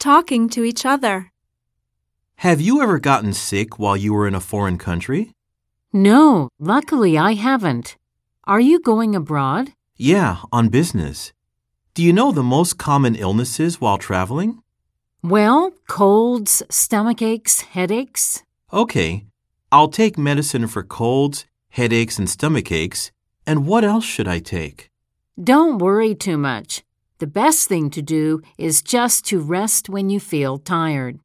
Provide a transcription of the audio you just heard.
talking to each other. Have you ever gotten sick while you were in a foreign country? No, luckily I haven't. Are you going abroad? Yeah, on business. Do you know the most common illnesses while traveling? Well, colds, stomach aches, headaches. Okay, I'll take medicine for colds, headaches, and stomach aches. And what else should I take? Don't worry too much. The best thing to do is just to rest when you feel tired.